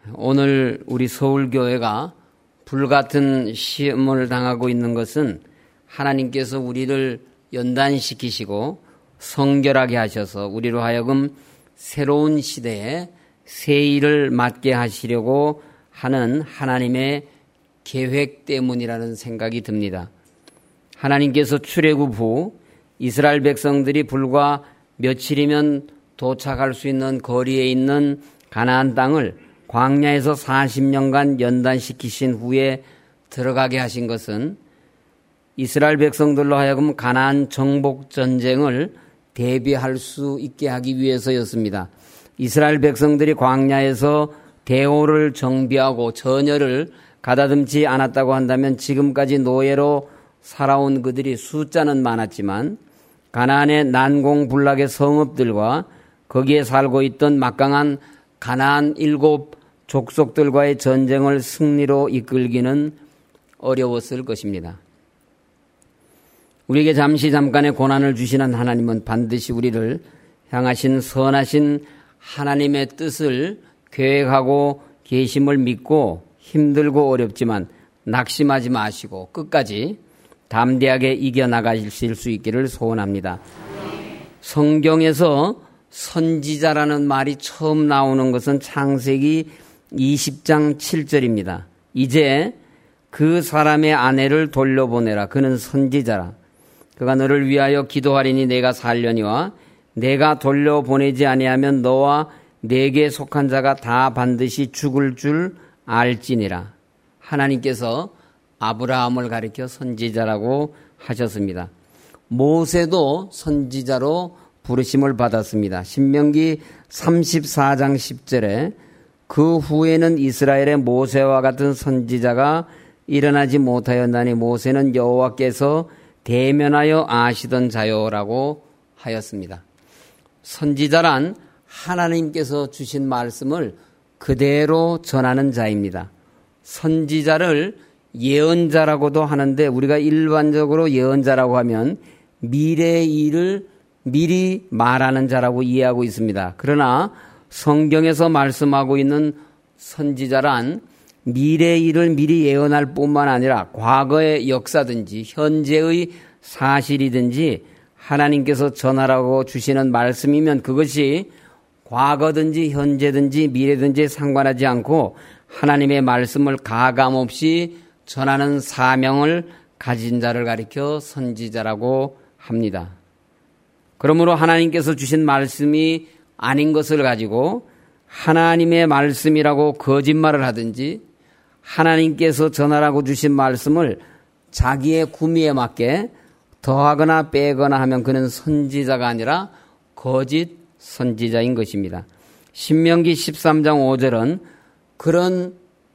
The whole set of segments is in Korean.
오늘 우리 서울교회가 불같은 시험을 당하고 있는 것은 하나님께서 우리를 연단시키시고 성결하게 하셔서 우리로 하여금 새로운 시대에 새 일을 맡게 하시려고 하는 하나님의 계획 때문이라는 생각이 듭니다. 하나님께서 출애굽 후 이스라엘 백성들이 불과 며칠이면 도착할 수 있는 거리에 있는 가나안 땅을 광야에서 40년간 연단시키신 후에 들어가게 하신 것은 이스라엘 백성들로 하여금 가나안 정복 전쟁을 대비할 수 있게 하기 위해서였습니다. 이스라엘 백성들이 광야에서 대오를 정비하고 전열을 가다듬지 않았다고 한다면 지금까지 노예로 살아온 그들이 숫자는 많았지만 가나안의 난공불락의 성읍들과 거기에 살고 있던 막강한 가나안 7 족속들과의 전쟁을 승리로 이끌기는 어려웠을 것입니다. 우리에게 잠깐의 고난을 주시는 하나님은 반드시 우리를 향하신 선하신 하나님의 뜻을 계획하고 계심을 믿고 힘들고 어렵지만 낙심하지 마시고 끝까지 담대하게 이겨나가실 수 있기를 소원합니다. 성경에서 선지자라는 말이 처음 나오는 것은 창세기 20장 7절입니다. 이제 그 사람의 아내를 돌려보내라. 그는 선지자라. 그가 너를 위하여 기도하리니 내가 살려니와 내가 돌려보내지 아니하면 너와 내게 속한 자가 다 반드시 죽을 줄 알지니라. 하나님께서 아브라함을 가리켜 선지자라고 하셨습니다. 모세도 선지자로 부르심을 받았습니다. 신명기 34장 10절에 그 후에는 이스라엘의 모세와 같은 선지자가 일어나지 못하였나니 모세는 여호와께서 대면하여 아시던 자요라고 하였습니다. 선지자란 하나님께서 주신 말씀을 그대로 전하는 자입니다. 선지자를 예언자라고도 하는데 우리가 일반적으로 예언자라고 하면 미래의 일을 미리 말하는 자라고 이해하고 있습니다. 그러나 성경에서 말씀하고 있는 선지자란 미래의 일을 미리 예언할 뿐만 아니라 과거의 역사든지 현재의 사실이든지 하나님께서 전하라고 주시는 말씀이면 그것이 과거든지 현재든지 미래든지 상관하지 않고 하나님의 말씀을 가감없이 전하는 사명을 가진 자를 가리켜 선지자라고 합니다. 그러므로 하나님께서 주신 말씀이 아닌 것을 가지고 하나님의 말씀이라고 거짓말을 하든지 하나님께서 전하라고 주신 말씀을 자기의 구미에 맞게 더하거나 빼거나 하면 그는 선지자가 아니라 거짓 선지자인 것입니다. 신명기 13장 5절은 그런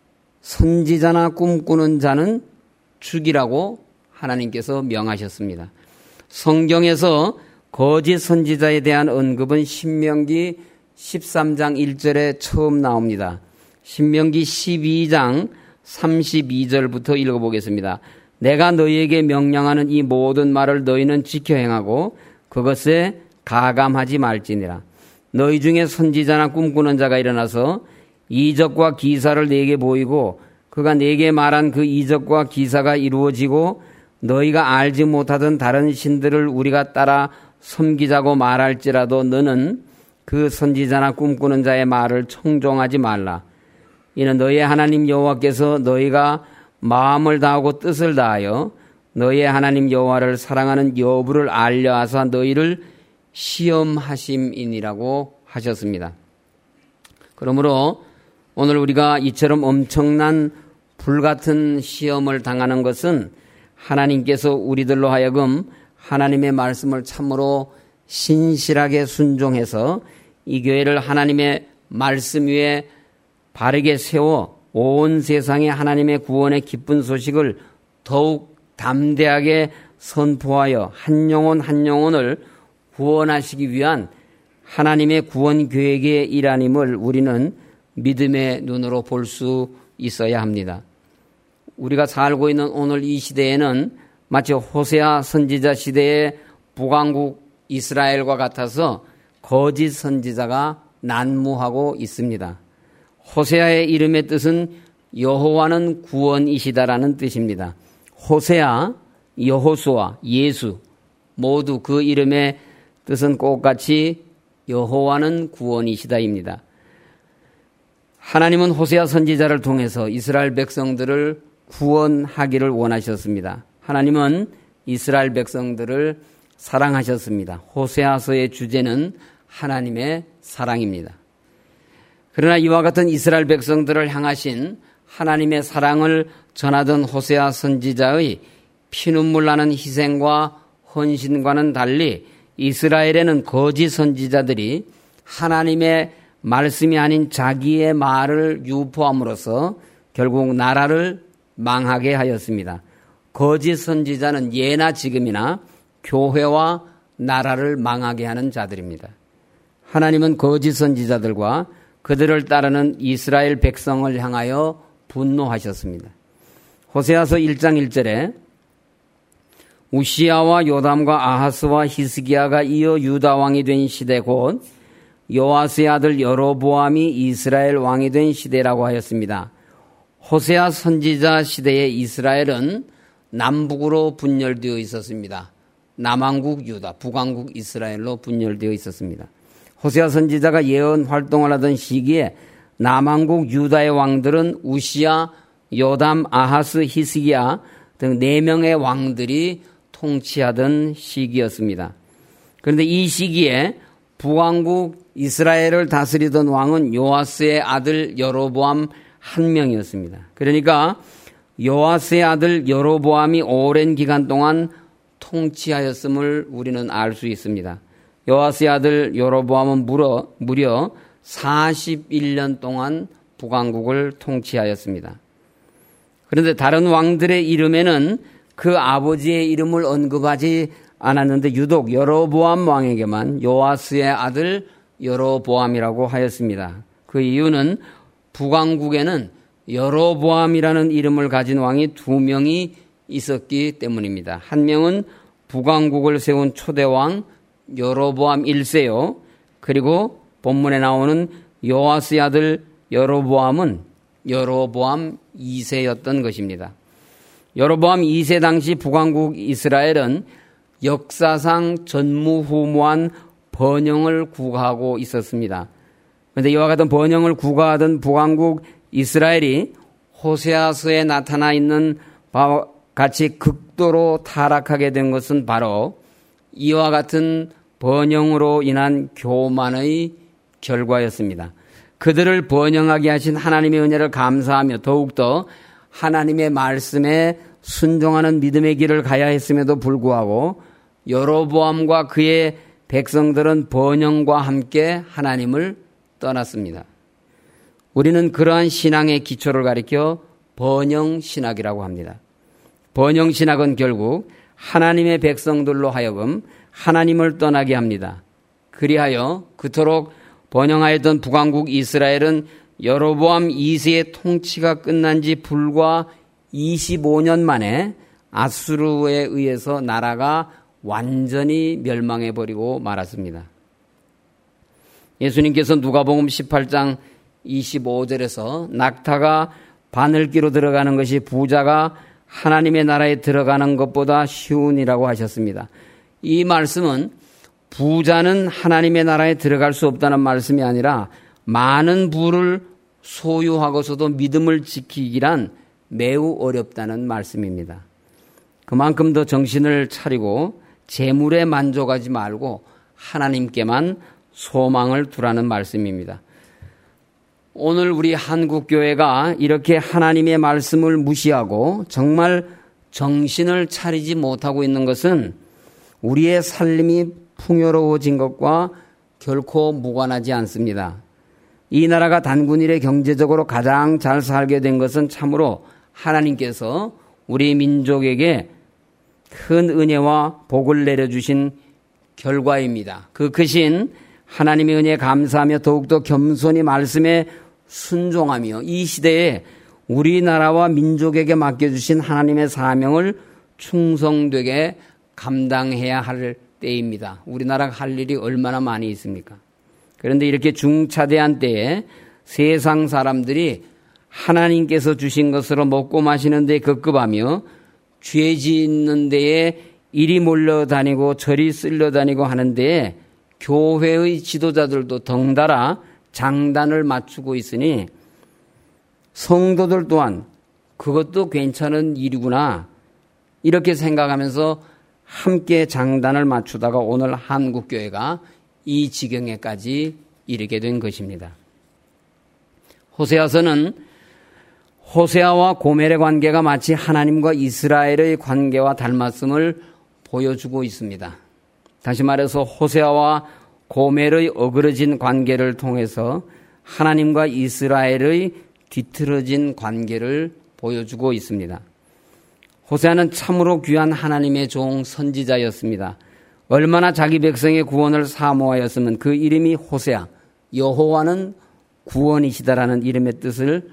선지자나 꿈꾸는 자는 죽이라고 하나님께서 명하셨습니다. 성경에서 거짓 선지자에 대한 언급은 신명기 13장 1절에 처음 나옵니다. 신명기 12장 32절부터 읽어보겠습니다. 내가 너희에게 명령하는 이 모든 말을 너희는 지켜 행하고 그것에 가감하지 말지니라. 너희 중에 선지자나 꿈꾸는 자가 일어나서 이적과 기사를 네게 보이고 그가 네게 말한 그 이적과 기사가 이루어지고 너희가 알지 못하던 다른 신들을 우리가 따라 섬기자고 말할지라도 너는 그 선지자나 꿈꾸는 자의 말을 청종하지 말라. 이는 너희의 하나님 여호와께서 너희가 마음을 다하고 뜻을 다하여 너희의 하나님 여호와를 사랑하는 여부를 알려하사 너희를 시험하심이니라고 하셨습니다. 그러므로 오늘 우리가 이처럼 엄청난 불같은 시험을 당하는 것은 하나님께서 우리들로 하여금 하나님의 말씀을 참으로 신실하게 순종해서 이 교회를 하나님의 말씀 위에 바르게 세워 온 세상에 하나님의 구원의 기쁜 소식을 더욱 담대하게 선포하여 한 영혼 한 영혼을 구원하시기 위한 하나님의 구원 계획의 일환임을 우리는 믿음의 눈으로 볼 수 있어야 합니다. 우리가 살고 있는 오늘 이 시대에는 마치 호세아 선지자 시대의 북왕국 이스라엘과 같아서 거짓 선지자가 난무하고 있습니다. 호세아의 이름의 뜻은 여호와는 구원이시다라는 뜻입니다. 호세아, 여호수아, 예수 모두 그 이름의 뜻은 똑같이 여호와는 구원이시다입니다. 하나님은 호세아 선지자를 통해서 이스라엘 백성들을 구원하기를 원하셨습니다. 하나님은 이스라엘 백성들을 사랑하셨습니다. 호세아서의 주제는 하나님의 사랑입니다. 그러나 이와 같은 이스라엘 백성들을 향하신 하나님의 사랑을 전하던 호세아 선지자의 피눈물 나는 희생과 헌신과는 달리 이스라엘에는 거짓 선지자들이 하나님의 말씀이 아닌 자기의 말을 유포함으로써 결국 나라를 망하게 하였습니다. 거짓 선지자는 예나 지금이나 교회와 나라를 망하게 하는 자들입니다. 하나님은 거짓 선지자들과 그들을 따르는 이스라엘 백성을 향하여 분노하셨습니다. 호세아서 1장 1절에 우시야와 요담과 아하스와 히스기야가 이어 유다 왕이 된 시대 곧 요아스의 아들 여로보암이 이스라엘 왕이 된 시대라고 하였습니다. 호세아 선지자 시대의 이스라엘은 남북으로 분열되어 있었습니다. 남왕국 유다, 북왕국 이스라엘로 분열되어 있었습니다. 호세아 선지자가 예언 활동을 하던 시기에 남왕국 유다의 왕들은 우시야, 요담, 아하스, 히스기야 등 4명의 왕들이 통치하던 시기였습니다. 그런데 이 시기에 북왕국 이스라엘을 다스리던 왕은 요아스의 아들 여로보암 한 명이었습니다. 그러니까 요아스의 아들 여로보암이 오랜 기간 동안 통치하였음을 우리는 알 수 있습니다. 요아스의 아들 여로보암은 무려 41년 동안 북왕국을 통치하였습니다. 그런데 다른 왕들의 이름에는 그 아버지의 이름을 언급하지 않았는데 유독 여로보암 왕에게만 요아스의 아들 여로보암이라고 하였습니다. 그 이유는 북왕국에는 여로보암이라는 이름을 가진 왕이 2명이 있었기 때문입니다. 한 명은 북왕국을 세운 초대왕 여로보암 1세요. 그리고 본문에 나오는 요아스의 아들 여로보암은 여로보암 2세였던 것입니다. 여로보암 2세 당시 북왕국 이스라엘은 역사상 전무후무한 번영을 구가하고 있었습니다. 그런데 이와 같은 번영을 구가하던 북왕국 이스라엘이 호세아서에 나타나 있는 바와 같이 극도로 타락하게 된 것은 바로 이와 같은 번영으로 인한 교만의 결과였습니다. 그들을 번영하게 하신 하나님의 은혜를 감사하며 더욱더 하나님의 말씀에 순종하는 믿음의 길을 가야 했음에도 불구하고 여로보암과 그의 백성들은 번영과 함께 하나님을 떠났습니다. 우리는 그러한 신앙의 기초를 가리켜 번영신학이라고 합니다. 번영신학은 결국 하나님의 백성들로 하여금 하나님을 떠나게 합니다. 그리하여 그토록 번영하였던 북왕국 이스라엘은 여로보암 2세의 통치가 끝난 지 불과 25년 만에 아수르에 의해서 나라가 완전히 멸망해버리고 말았습니다. 예수님께서 누가복음 18장 25절에서 낙타가 바늘기로 들어가는 것이 부자가 하나님의 나라에 들어가는 것보다 쉬운이라고 하셨습니다. 이 말씀은 부자는 하나님의 나라에 들어갈 수 없다는 말씀이 아니라 많은 부를 소유하고서도 믿음을 지키기란 매우 어렵다는 말씀입니다. 그만큼 더 정신을 차리고 재물에 만족하지 말고 하나님께만 소망을 두라는 말씀입니다. 오늘 우리 한국교회가 이렇게 하나님의 말씀을 무시하고 정말 정신을 차리지 못하고 있는 것은 우리의 삶이 풍요로워진 것과 결코 무관하지 않습니다. 이 나라가 단군 이래 경제적으로 가장 잘 살게 된 것은 참으로 하나님께서 우리 민족에게 큰 은혜와 복을 내려주신 결과입니다. 그 크신 하나님의 은혜에 감사하며 더욱더 겸손히 말씀에 순종하며 이 시대에 우리나라와 민족에게 맡겨주신 하나님의 사명을 충성되게 감당해야 할 때입니다. 우리나라가 할 일이 얼마나 많이 있습니까? 그런데 이렇게 중차대한 때에 세상 사람들이 하나님께서 주신 것으로 먹고 마시는 데 급급하며 죄 짓는 데에 이리 몰려다니고 저리 쓸려다니고 하는데 교회의 지도자들도 덩달아 장단을 맞추고 있으니 성도들 또한 그것도 괜찮은 일이구나 이렇게 생각하면서 함께 장단을 맞추다가 오늘 한국교회가 이 지경에까지 이르게 된 것입니다. 호세아서는 호세아와 고멜의 관계가 마치 하나님과 이스라엘의 관계와 닮았음을 보여주고 있습니다. 다시 말해서 호세아와 고멜의 어그러진 관계를 통해서 하나님과 이스라엘의 뒤틀어진 관계를 보여주고 있습니다. 호세아는 참으로 귀한 하나님의 종 선지자였습니다. 얼마나 자기 백성의 구원을 사모하였으면 그 이름이 호세아, 여호와는 구원이시다라는 이름의 뜻을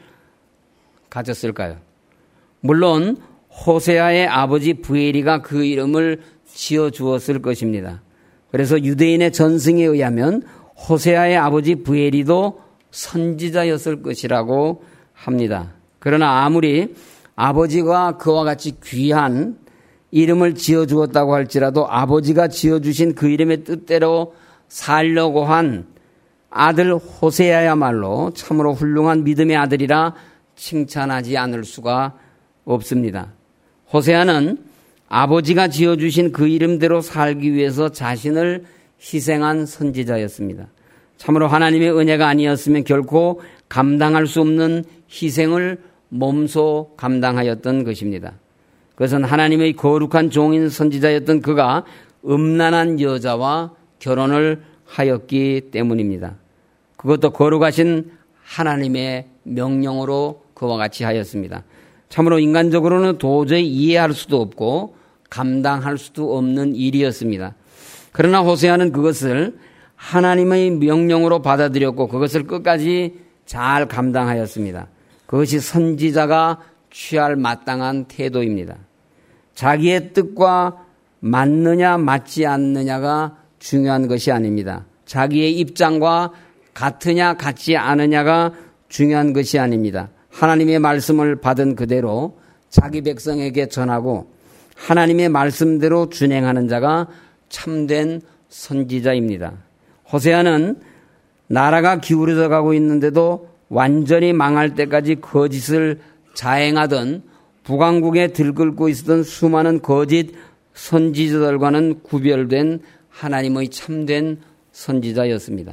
가졌을까요? 물론 호세아의 아버지 부엘이가 그 이름을 지어주었을 것입니다. 그래서 유대인의 전승에 의하면 호세아의 아버지 부엘이도 선지자였을 것이라고 합니다. 그러나 아무리 아버지가 그와 같이 귀한 이름을 지어주었다고 할지라도 아버지가 지어주신 그 이름의 뜻대로 살려고 한 아들 호세아야말로 참으로 훌륭한 믿음의 아들이라 칭찬하지 않을 수가 없습니다. 호세아는 아버지가 지어주신 그 이름대로 살기 위해서 자신을 희생한 선지자였습니다. 참으로 하나님의 은혜가 아니었으면 결코 감당할 수 없는 희생을 몸소 감당하였던 것입니다. 그것은 하나님의 거룩한 종인 선지자였던 그가 음란한 여자와 결혼을 하였기 때문입니다. 그것도 거룩하신 하나님의 명령으로 그와 같이 하였습니다. 참으로 인간적으로는 도저히 이해할 수도 없고 감당할 수도 없는 일이었습니다. 그러나 호세아는 그것을 하나님의 명령으로 받아들였고 그것을 끝까지 잘 감당하였습니다. 그것이 선지자가 취할 마땅한 태도입니다. 자기의 뜻과 맞느냐 맞지 않느냐가 중요한 것이 아닙니다. 자기의 입장과 같으냐 같지 않으냐가 중요한 것이 아닙니다. 하나님의 말씀을 받은 그대로 자기 백성에게 전하고 하나님의 말씀대로 준행하는 자가 참된 선지자입니다. 호세아는 나라가 기울어져 가고 있는데도 완전히 망할 때까지 거짓을 자행하던 북왕국에 들끓고 있었던 수많은 거짓 선지자들과는 구별된 하나님의 참된 선지자였습니다.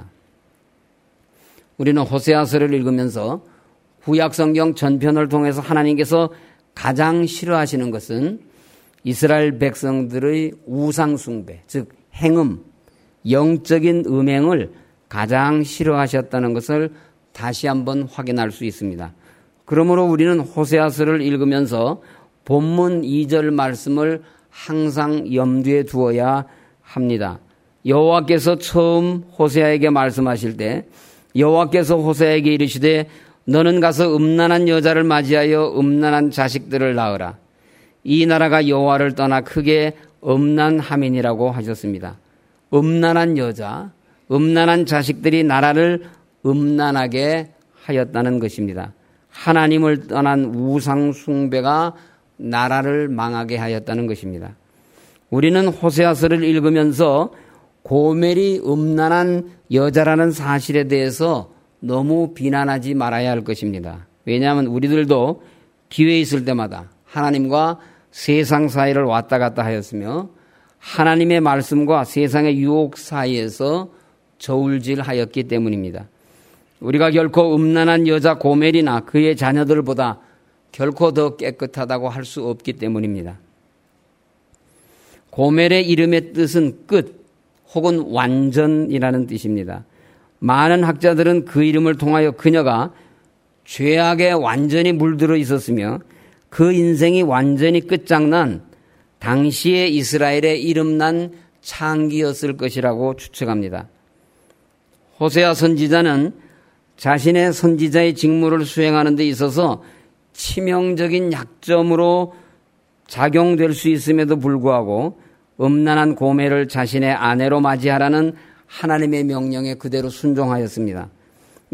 우리는 호세아서를 읽으면서 구약성경 전편을 통해서 하나님께서 가장 싫어하시는 것은 이스라엘 백성들의 우상숭배, 즉 행음, 영적인 음행을 가장 싫어하셨다는 것을 다시 한번 확인할 수 있습니다. 그러므로 우리는 호세아서를 읽으면서 본문 2절 말씀을 항상 염두에 두어야 합니다. 여호와께서 처음 호세아에게 말씀하실 때 여호와께서 호세아에게 이르시되 너는 가서 음란한 여자를 맞이하여 음란한 자식들을 낳으라. 이 나라가 여호와를 떠나 크게 음란함이니라고 하셨습니다. 음란한 여자, 음란한 자식들이 나라를 음란하게 하였다는 것입니다. 하나님을 떠난 우상 숭배가 나라를 망하게 하였다는 것입니다. 우리는 호세아서를 읽으면서 고멜이 음란한 여자라는 사실에 대해서 너무 비난하지 말아야 할 것입니다. 왜냐하면 우리들도 기회 있을 때마다 하나님과 세상 사이를 왔다 갔다 하였으며 하나님의 말씀과 세상의 유혹 사이에서 저울질하였기 때문입니다. 우리가 결코 음란한 여자 고멜이나 그의 자녀들보다 결코 더 깨끗하다고 할 수 없기 때문입니다. 고멜의 이름의 뜻은 끝 혹은 완전이라는 뜻입니다. 많은 학자들은 그 이름을 통하여 그녀가 죄악에 완전히 물들어 있었으며 그 인생이 완전히 끝장난 당시의 이스라엘의 이름난 창기였을 것이라고 추측합니다. 호세아 선지자는 자신의 선지자의 직무를 수행하는 데 있어서 치명적인 약점으로 작용될 수 있음에도 불구하고 음란한 고멜을 자신의 아내로 맞이하라는 하나님의 명령에 그대로 순종하였습니다.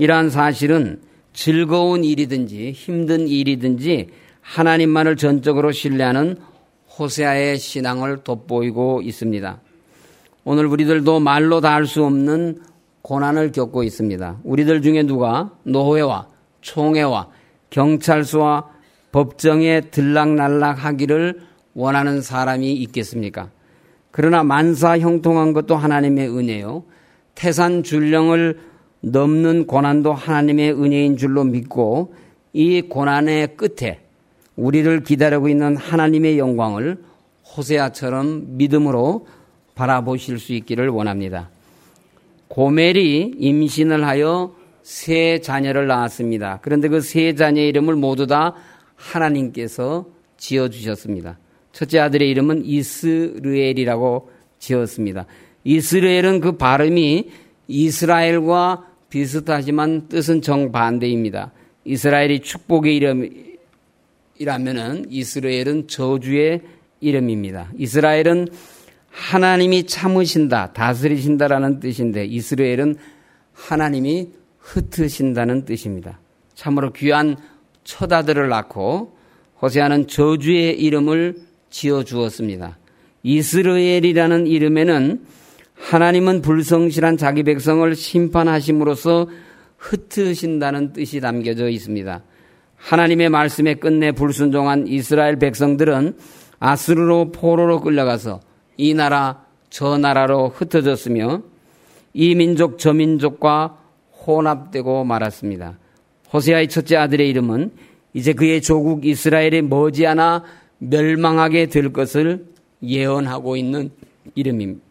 이러한 사실은 즐거운 일이든지 힘든 일이든지 하나님만을 전적으로 신뢰하는 호세아의 신앙을 돋보이고 있습니다. 오늘 우리들도 말로 다 할 수 없는 고난을 겪고 있습니다. 우리들 중에 누가 노회와 총회와 경찰서와 법정에 들락날락하기를 원하는 사람이 있겠습니까? 그러나 만사 형통한 것도 하나님의 은혜요. 태산 줄령을 넘는 고난도 하나님의 은혜인 줄로 믿고 이 고난의 끝에 우리를 기다리고 있는 하나님의 영광을 호세아처럼 믿음으로 바라보실 수 있기를 원합니다. 고멜이 임신을 하여 세 자녀를 낳았습니다. 그런데 그 세 자녀의 이름을 모두 다 하나님께서 지어주셨습니다. 첫째 아들의 이름은 이스르엘이라고 지었습니다. 이스라엘은 그 발음이 이스라엘과 비슷하지만 뜻은 정반대입니다. 이스라엘이 축복의 이름이라면은 이스라엘은 저주의 이름입니다. 이스라엘은 하나님이 참으신다, 다스리신다라는 뜻인데 이스라엘은 하나님이 흩으신다는 뜻입니다. 참으로 귀한 첫 아들을 낳고 호세아는 저주의 이름을 지어주었습니다. 이스라엘이라는 이름에는 하나님은 불성실한 자기 백성을 심판하심으로써 흩으신다는 뜻이 담겨져 있습니다. 하나님의 말씀에 끝내 불순종한 이스라엘 백성들은 아수르로 포로로 끌려가서 이 나라 저 나라로 흩어졌으며 이 민족 저 민족과 혼합되고 말았습니다. 호세아의 첫째 아들의 이름은 이제 그의 조국 이스라엘이 머지않아 멸망하게 될 것을 예언하고 있는 이름입니다.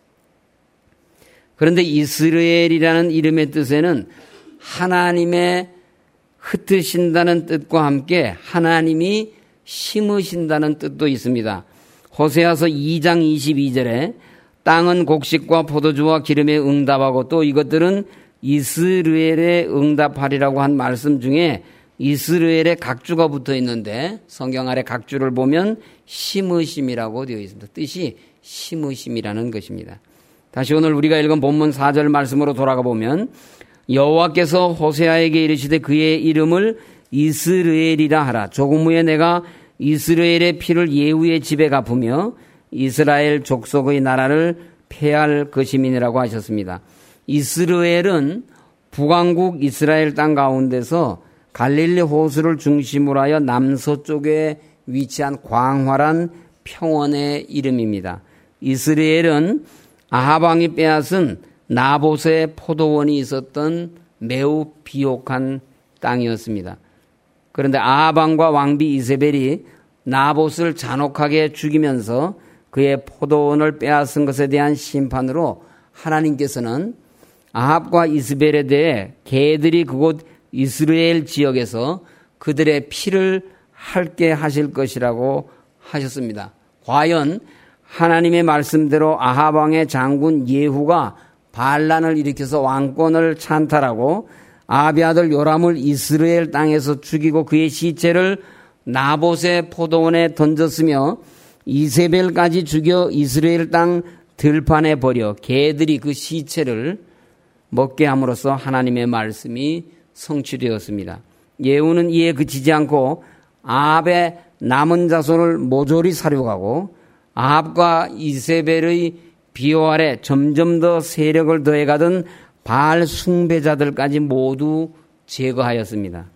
그런데 이스라엘이라는 이름의 뜻에는 하나님의 흩으신다는 뜻과 함께 하나님이 심으신다는 뜻도 있습니다. 호세아서 2장 22절에 땅은 곡식과 포도주와 기름에 응답하고 또 이것들은 이스라엘에 응답하리라고 한 말씀 중에 이스라엘에 각주가 붙어 있는데 성경 아래 각주를 보면 심으심이라고 되어 있습니다. 뜻이 심으심이라는 것입니다. 다시 오늘 우리가 읽은 본문 4절 말씀으로 돌아가 보면 여호와께서 호세아에게 이르시되 그의 이름을 이스라엘이라 하라. 조금 후에 내가 이스라엘의 피를 예후의 집에 갚으며 이스라엘 족속의 나라를 폐할 것임이니라고 하셨습니다. 이스라엘은 북왕국 이스라엘 땅 가운데서 갈릴리 호수를 중심으로 하여 남서쪽에 위치한 광활한 평원의 이름입니다. 이스라엘은 아합 왕이 빼앗은 나봇의 포도원이 있었던 매우 비옥한 땅이었습니다. 그런데 아합 왕과 왕비 이세벨이 나봇을 잔혹하게 죽이면서 그의 포도원을 빼앗은 것에 대한 심판으로 하나님께서는 아합과 이세벨에 대해 개들이 그곳 이스라엘 지역에서 그들의 피를 핥게 하실 것이라고 하셨습니다. 과연 하나님의 말씀대로 아합 왕의 장군 예후가 반란을 일으켜서 왕권을 찬탈하고 아합의 아들 요람을 이스라엘 땅에서 죽이고 그의 시체를 나봇의 포도원에 던졌으며 이세벨까지 죽여 이스라엘 땅 들판에 버려 개들이 그 시체를 먹게 함으로써 하나님의 말씀이 성취되었습니다. 예후는 이에 그치지 않고 아합의 남은 자손을 모조리 살육하고 아합과 이세벨의 비호 아래 점점 더 세력을 더해가던 바알 숭배자들까지 모두 제거하였습니다.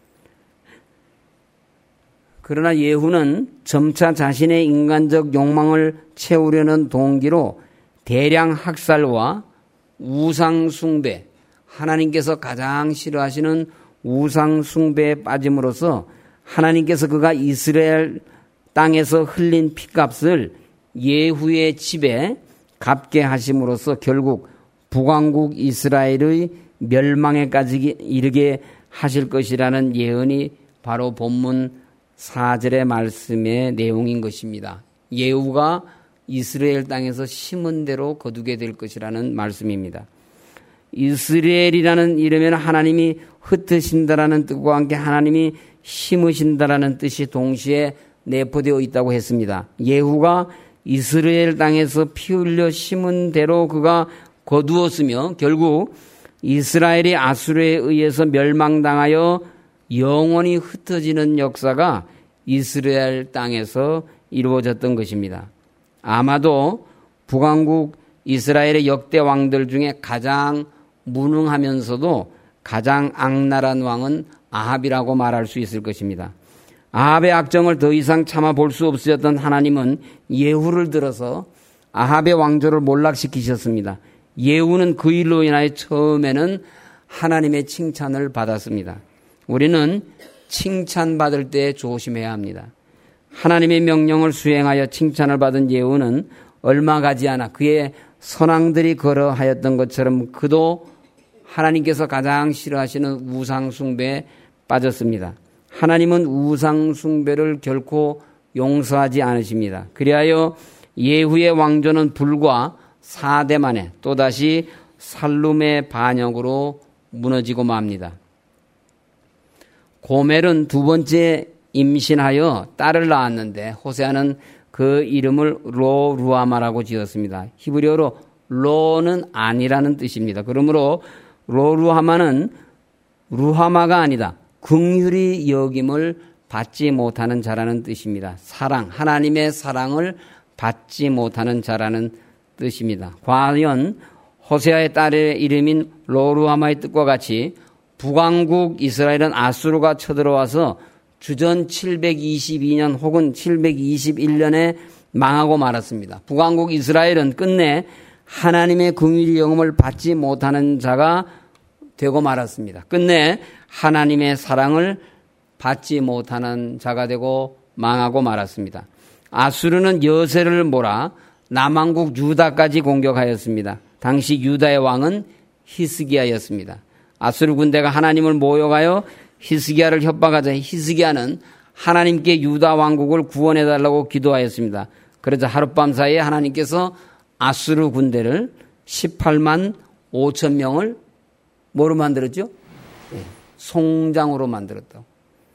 그러나 예후는 점차 자신의 인간적 욕망을 채우려는 동기로 대량 학살과 우상 숭배, 하나님께서 가장 싫어하시는 우상 숭배에 빠짐으로써 하나님께서 그가 이스라엘 땅에서 흘린 피값을 예후의 집에 갚게 하심으로써 결국 북왕국 이스라엘의 멸망에까지 이르게 하실 것이라는 예언이 바로 본문 4절의 말씀의 내용인 것입니다. 예후가 이스라엘 땅에서 심은 대로 거두게 될 것이라는 말씀입니다. 이스라엘이라는 이름에는 하나님이 흩으신다라는 뜻과 함께 하나님이 심으신다라는 뜻이 동시에 내포되어 있다고 했습니다. 예후가 이스라엘 땅에서 피 흘려 심은 대로 그가 거두었으며 결국 이스라엘이 아수르에 의해서 멸망당하여 영원히 흩어지는 역사가 이스라엘 땅에서 이루어졌던 것입니다. 아마도 북왕국 이스라엘의 역대 왕들 중에 가장 무능하면서도 가장 악랄한 왕은 아합이라고 말할 수 있을 것입니다. 아합의 악정을 더 이상 참아볼 수 없으셨던 하나님은 예후를 들어서 아합의 왕조를 몰락시키셨습니다. 예후는 그 일로 인하여 처음에는 하나님의 칭찬을 받았습니다. 우리는 칭찬받을 때 조심해야 합니다. 하나님의 명령을 수행하여 칭찬을 받은 예후는 얼마 가지 않아 그의 선왕들이 걸어하였던 것처럼 그도 하나님께서 가장 싫어하시는 우상 숭배에 빠졌습니다. 하나님은 우상 숭배를 결코 용서하지 않으십니다. 그리하여 예후의 왕조는 불과 4대 만에 또다시 살룸의 반역으로 무너지고 맙니다. 고멜은 두 번째 임신하여 딸을 낳았는데 호세아는 그 이름을 로루하마라고 지었습니다. 히브리어로 로는 아니라는 뜻입니다. 그러므로 로루하마는 루하마가 아니다. 긍휼히 여김을 받지 못하는 자라는 뜻입니다. 사랑, 하나님의 사랑을 받지 못하는 자라는 뜻입니다. 과연 호세아의 딸의 이름인 로루하마의 뜻과 같이 북왕국 이스라엘은 아수르가 쳐들어와서 주전 722년 혹은 721년에 망하고 말았습니다. 북왕국 이스라엘은 끝내 하나님의 긍휼히 여김을 받지 못하는 자가 되고 말았습니다. 끝내 하나님의 사랑을 받지 못하는 자가 되고 망하고 말았습니다. 아수르는 여세를 몰아 남왕국 유다까지 공격하였습니다. 당시 유다의 왕은 히스기야였습니다. 아수르 군대가 하나님을 모욕하여 히스기야를 협박하자 히스기야는 하나님께 유다 왕국을 구원해달라고 기도하였습니다. 그래서 하룻밤 사이에 하나님께서 아수르 군대를 18만 5천 명을 뭐로 만들었죠? 송장으로 만들었다고.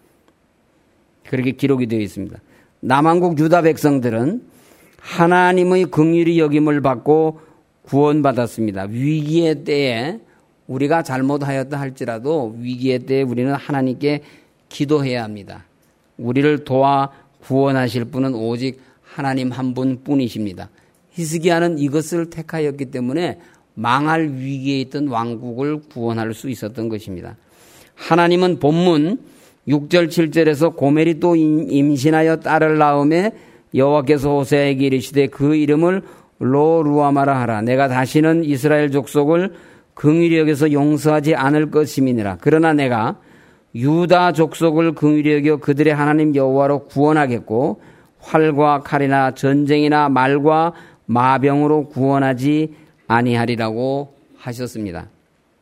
그렇게 기록이 되어 있습니다. 남왕국 유다 백성들은 하나님의 긍휼히 여김을 받고 구원받았습니다. 위기의 때에 우리가 잘못하였다 할지라도 위기의 때에 우리는 하나님께 기도해야 합니다. 우리를 도와 구원하실 분은 오직 하나님 한 분뿐이십니다. 히스기야는 이것을 택하였기 때문에 망할 위기에 있던 왕국을 구원할 수 있었던 것입니다. 하나님은 본문 6절 7절에서 고멜이 또 임신하여 딸을 낳음에 여호와께서 호세아에게 이르시되 그 이름을 로루하마라 하라. 내가 다시는 이스라엘 족속을 긍휼히 여겨서 용서하지 않을 것임이니라. 그러나 내가 유다 족속을 긍휼히 여겨 그들의 하나님 여호와로 구원하겠고 활과 칼이나 전쟁이나 말과 마병으로 구원하지 아니하리라고 하셨습니다.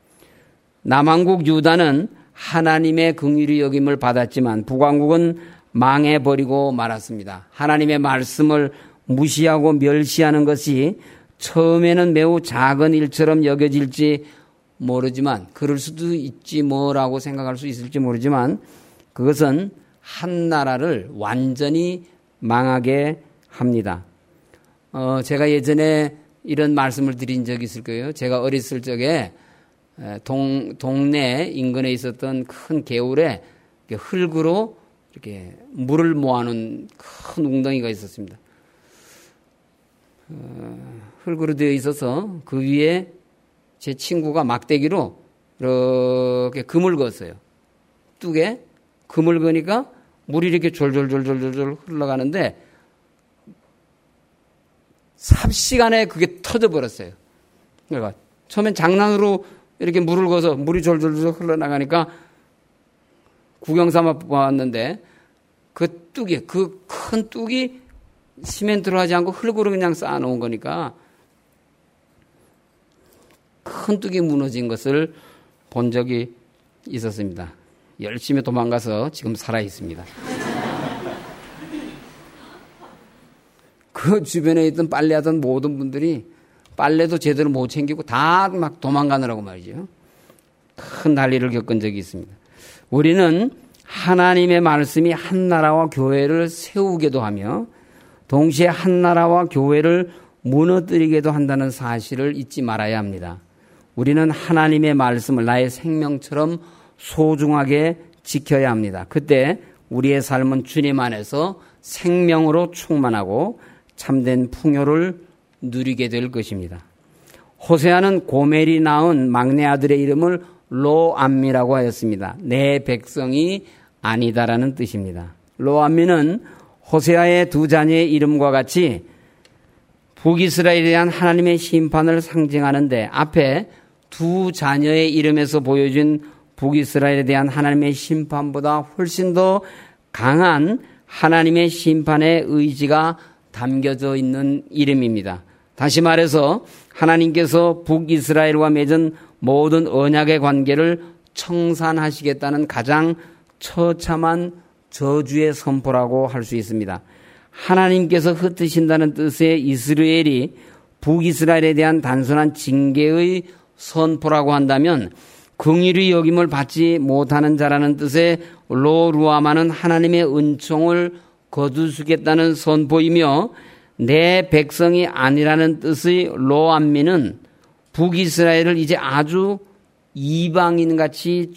남왕국 유다는 하나님의 긍휼히 여김을 받았지만 북왕국은 망해버리고 말았습니다. 하나님의 말씀을 무시하고 멸시하는 것이 처음에는 매우 작은 일처럼 여겨질지 모르지만 그럴 수도 있지 뭐라고 생각할 수 있을지 모르지만 그것은 한 나라를 완전히 망하게 합니다. 제가 예전에 이런 말씀을 드린 적이 있을 거예요. 제가 어렸을 적에 동네 인근에 있었던 큰 개울에 흙으로 이렇게 물을 모아놓은 큰 웅덩이가 있었습니다. 흙으로 되어 있어서 그 위에 제 친구가 막대기로 이렇게 금을 그었어요. 뚝에 금을 그으니까 물이 이렇게 졸졸졸졸졸 흘러가는데 삽시간에 그게 터져버렸어요. 그러니까 처음엔 장난으로 이렇게 물을 그어서 물이 졸졸졸 흘러나가니까 구경 삼아 보았는데 그 뚝이, 그 큰 뚝이 시멘트로 하지 않고 흙으로 그냥 쌓아놓은 거니까 큰 뚝이 무너진 것을 본 적이 있었습니다. 열심히 도망가서 지금 살아 있습니다. 그 주변에 있던 빨래하던 모든 분들이 빨래도 제대로 못 챙기고 다 막 도망가느라고 말이죠. 큰 난리를 겪은 적이 있습니다. 우리는 하나님의 말씀이 한 나라와 교회를 세우기도 하며 동시에 한 나라와 교회를 무너뜨리게도 한다는 사실을 잊지 말아야 합니다. 우리는 하나님의 말씀을 나의 생명처럼 소중하게 지켜야 합니다. 그때 우리의 삶은 주님 안에서 생명으로 충만하고 참된 풍요를 누리게 될 것입니다. 호세아는 고멜이 낳은 막내 아들의 이름을 로암미라고 하였습니다. 내 백성이 아니다라는 뜻입니다. 로암미는 호세아의 두 자녀의 이름과 같이 북이스라엘에 대한 하나님의 심판을 상징하는데 앞에 두 자녀의 이름에서 보여준 북이스라엘에 대한 하나님의 심판보다 훨씬 더 강한 하나님의 심판의 의지가 담겨져 있는 이름입니다. 다시 말해서 하나님께서 북이스라엘과 맺은 모든 언약의 관계를 청산하시겠다는 가장 처참한 저주의 선포라고 할 수 있습니다. 하나님께서 흩으신다는 뜻의 이스라엘이 북이스라엘에 대한 단순한 징계의 선포라고 한다면 긍휼히 여김을 받지 못하는 자라는 뜻의 로루아마는 하나님의 은총을 거두시겠다는 선포이며 내 백성이 아니라는 뜻의 로암미는 북이스라엘을 이제 아주 이방인같이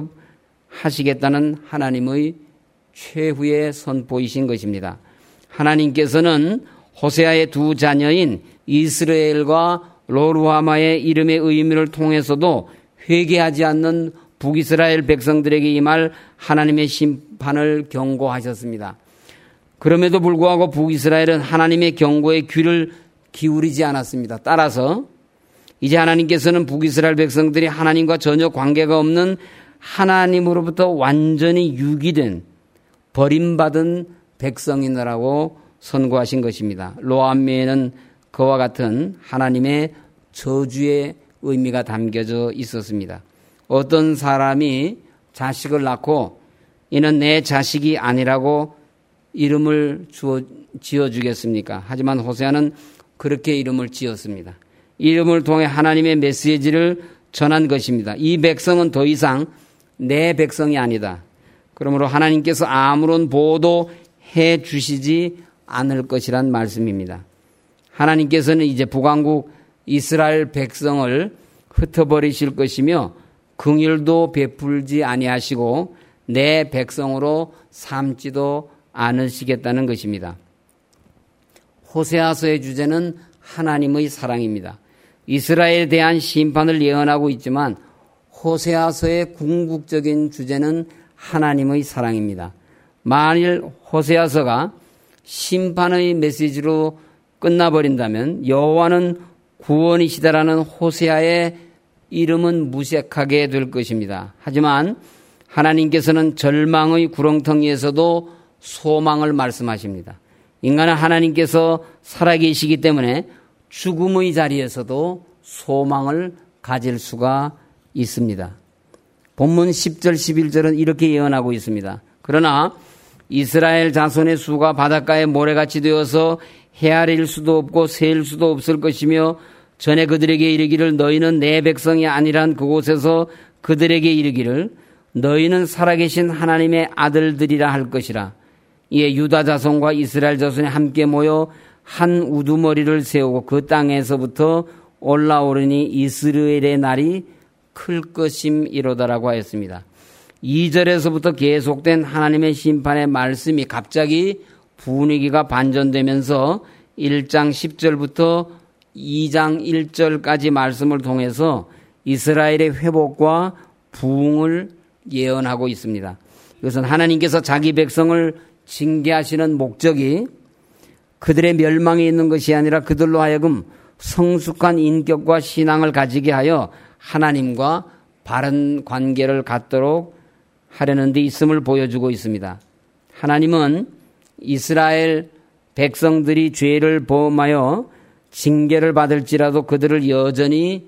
취급하시겠다는 하나님의 최후의 선포이신 것입니다. 하나님께서는 호세아의 두 자녀인 이스라엘과 로루아마의 이름의 의미를 통해서도 회개하지 않는 북이스라엘 백성들에게 임할 하나님의 심판을 경고하셨습니다. 그럼에도 불구하고 북이스라엘은 하나님의 경고에 귀를 기울이지 않았습니다. 따라서 이제 하나님께서는 북이스라엘 백성들이 하나님과 전혀 관계가 없는 하나님으로부터 완전히 유기된 버림받은 백성이라고 선고하신 것입니다. 로암미에는 그와 같은 하나님의 저주의 의미가 담겨져 있었습니다. 어떤 사람이 자식을 낳고 이는 내 자식이 아니라고 이름을 지어주겠습니까? 하지만 호세아는 그렇게 이름을 지었습니다. 이름을 통해 하나님의 메시지를 전한 것입니다. 이 백성은 더 이상 내 백성이 아니다. 그러므로 하나님께서 아무런 보호도 해 주시지 않을 것이란 말씀입니다. 하나님께서는 이제 북왕국 이스라엘 백성을 흩어버리실 것이며 긍휼도 베풀지 아니하시고 내 백성으로 삼지도 않으시겠다는 것입니다. 호세아서의 주제는 하나님의 사랑입니다. 이스라엘에 대한 심판을 예언하고 있지만 호세아서의 궁극적인 주제는 하나님의 사랑입니다. 만일 호세아서가 심판의 메시지로 끝나버린다면 여호와는 구원이시다라는 호세아의 이름은 무색하게 될 것입니다. 하지만 하나님께서는 절망의 구렁텅이에서도 소망을 말씀하십니다. 인간은 하나님께서 살아계시기 때문에 죽음의 자리에서도 소망을 가질 수가 있습니다. 본문 10절 11절은 이렇게 예언하고 있습니다. 그러나 이스라엘 자손의 수가 바닷가에 모래같이 되어서 헤아릴 수도 없고 셀 수도 없을 것이며 전에 그들에게 이르기를 너희는 내 백성이 아니란 그곳에서 그들에게 이르기를 너희는 살아계신 하나님의 아들들이라 할 것이라. 이에 유다 자손과 이스라엘 자손이 함께 모여 한 우두머리를 세우고 그 땅에서부터 올라오르니 이스라엘의 날이 클 것임이로다라고 하였습니다. 2절에서부터 계속된 하나님의 심판의 말씀이 갑자기 분위기가 반전되면서 1장 10절부터 2장 1절까지 말씀을 통해서 이스라엘의 회복과 부흥을 예언하고 있습니다. 이것은 하나님께서 자기 백성을 징계하시는 목적이 그들의 멸망에 있는 것이 아니라 그들로 하여금 성숙한 인격과 신앙을 가지게 하여 하나님과 바른 관계를 갖도록 하려는 데 있음을 보여주고 있습니다. 하나님은 이스라엘 백성들이 죄를 범하여 징계를 받을지라도 그들을 여전히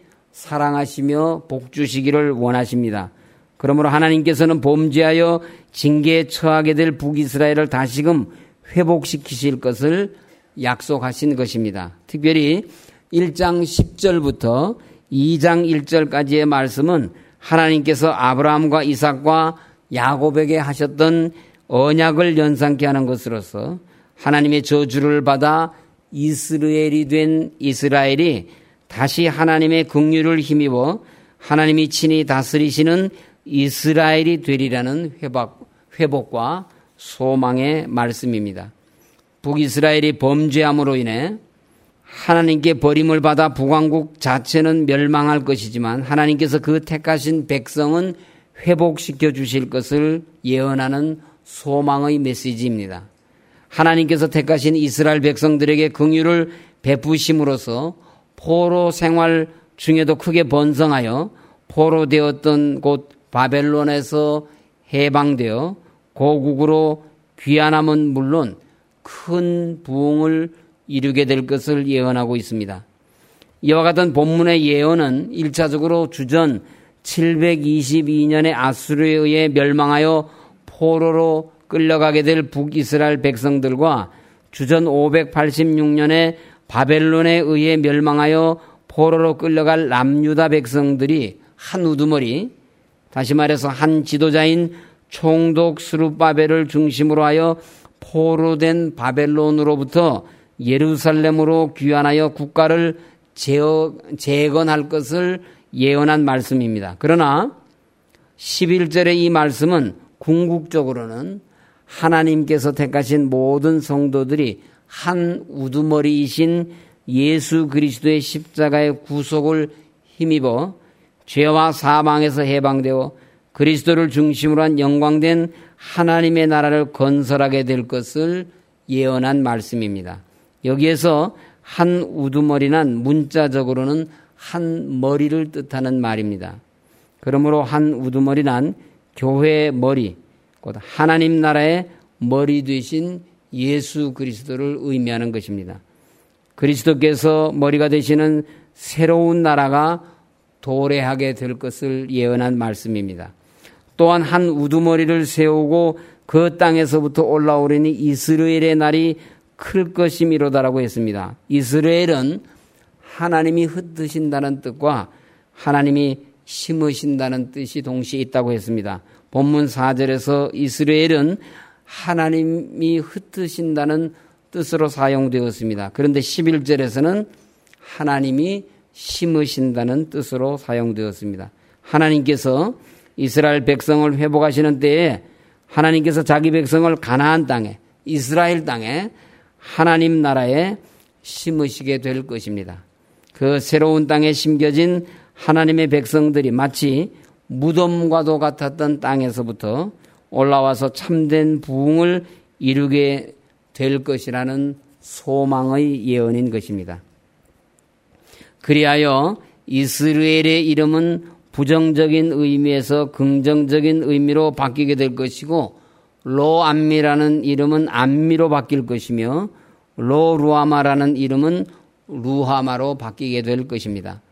사랑하시며 복주시기를 원하십니다. 그러므로 하나님께서는 범죄하여 징계에 처하게 될 북이스라엘을 다시금 회복시키실 것을 약속하신 것입니다. 특별히 1장 10절부터 2장 1절까지의 말씀은 하나님께서 아브라함과 이삭과 야곱에게 하셨던 언약을 연상케 하는 것으로서 하나님의 저주를 받아 이스라엘이 된 이스라엘이 다시 하나님의 긍휼을 힘입어 하나님이 친히 다스리시는 이스라엘이 되리라는 회복과 소망의 말씀입니다. 북이스라엘이 범죄함으로 인해 하나님께 버림을 받아 북왕국 자체는 멸망할 것이지만 하나님께서 그 택하신 백성은 회복시켜 주실 것을 예언하는 소망의 메시지입니다. 하나님께서 택하신 이스라엘 백성들에게 긍휼을 베푸심으로써 포로 생활 중에도 크게 번성하여 포로되었던 곳 바벨론에서 해방되어 고국으로 귀환함은 물론 큰 부흥을 이루게 될 것을 예언하고 있습니다. 이와 같은 본문의 예언은 1차적으로 주전 722년에 아수르에 의해 멸망하여 포로로 끌려가게 될 북이스라엘 백성들과 주전 586년에 바벨론에 의해 멸망하여 포로로 끌려갈 남유다 백성들이 한 우두머리, 다시 말해서 한 지도자인 총독 스룹바벨을 중심으로 하여 포로된 바벨론으로부터 예루살렘으로 귀환하여 국가를 재건할 것을 예언한 말씀입니다. 그러나 11절의 이 말씀은 궁극적으로는 하나님께서 택하신 모든 성도들이 한 우두머리이신 예수 그리스도의 십자가의 구속을 힘입어 죄와 사망에서 해방되어 그리스도를 중심으로 한 영광된 하나님의 나라를 건설하게 될 것을 예언한 말씀입니다. 여기에서 한 우두머리는 문자적으로는 한 머리를 뜻하는 말입니다. 그러므로 한 우두머리는 교회의 머리, 곧 하나님 나라의 머리 되신 예수 그리스도를 의미하는 것입니다. 그리스도께서 머리가 되시는 새로운 나라가 도래하게 될 것을 예언한 말씀입니다. 또한 한 우두머리를 세우고 그 땅에서부터 올라오려니 이스라엘의 날이 클 것이미로다라고 했습니다. 이스라엘은 하나님이 흩으신다는 뜻과 하나님이 심으신다는 뜻이 동시에 있다고 했습니다. 본문 4절에서 이스라엘은 하나님이 흩으신다는 뜻으로 사용되었습니다. 그런데 11절에서는 하나님이 심으신다는 뜻으로 사용되었습니다. 하나님께서 이스라엘 백성을 회복하시는 때에 하나님께서 자기 백성을 가나안 땅에, 이스라엘 땅에 하나님 나라에 심으시게 될 것입니다. 그 새로운 땅에 심겨진 하나님의 백성들이 마치 무덤과도 같았던 땅에서부터 올라와서 참된 부흥을 이루게 될 것이라는 소망의 예언인 것입니다. 그리하여 이스라엘의 이름은 부정적인 의미에서 긍정적인 의미로 바뀌게 될 것이고 로암미라는 이름은 암미로 바뀔 것이며 로루아마라는 이름은 루하마로 바뀌게 될 것입니다.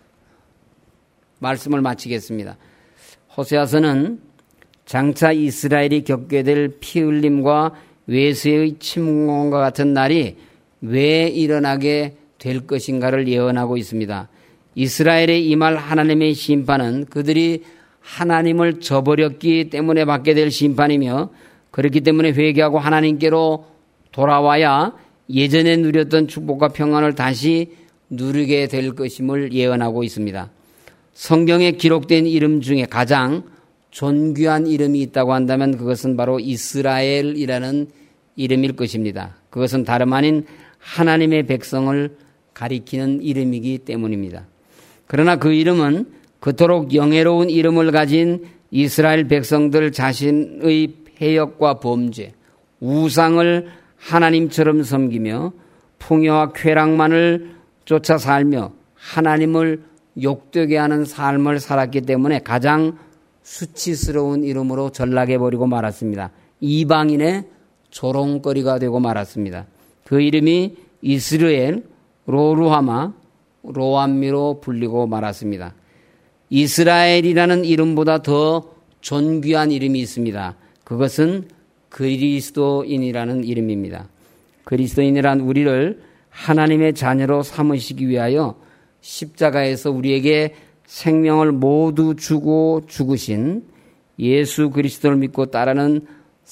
말씀을 마치겠습니다. 호세아서는 장차 이스라엘이 겪게 될 피 흘림과 외세의 침공과 같은 날이 왜 일어나게 될 것인가를 예언하고 있습니다. 이스라엘에 임할 하나님의 심판은 그들이 하나님을 저버렸기 때문에 받게 될 심판이며 그렇기 때문에 회개하고 하나님께로 돌아와야 예전에 누렸던 축복과 평안을 다시 누리게 될 것임을 예언하고 있습니다. 성경에 기록된 이름 중에 가장 존귀한 이름이 있다고 한다면 그것은 바로 이스라엘이라는 이름일 것입니다. 그것은 다름 아닌 하나님의 백성을 가리키는 이름이기 때문입니다. 그러나 그 이름은 그토록 영예로운 이름을 가진 이스라엘 백성들 자신의 패역과 범죄, 우상을 하나님처럼 섬기며 풍요와 쾌락만을 쫓아 살며 하나님을 욕되게 하는 삶을 살았기 때문에 가장 수치스러운 이름으로 전락해버리고 말았습니다. 이방인의 조롱거리가 되고 말았습니다. 그 이름이 이스라엘, 로루하마, 로암미로 불리고 말았습니다. 이스라엘이라는 이름보다 더 존귀한 이름이 있습니다. 그것은 그리스도인이라는 이름입니다. 그리스도인이란 우리를 하나님의 자녀로 삼으시기 위하여 십자가에서 우리에게 생명을 모두 주고 죽으신 예수 그리스도를 믿고 따르는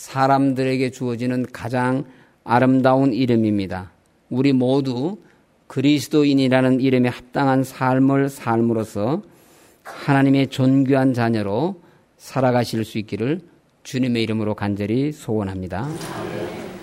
사람들에게 주어지는 가장 아름다운 이름입니다. 우리 모두 그리스도인이라는 이름에 합당한 삶을 삶으로써 하나님의 존귀한 자녀로 살아가실 수 있기를 주님의 이름으로 간절히 소원합니다.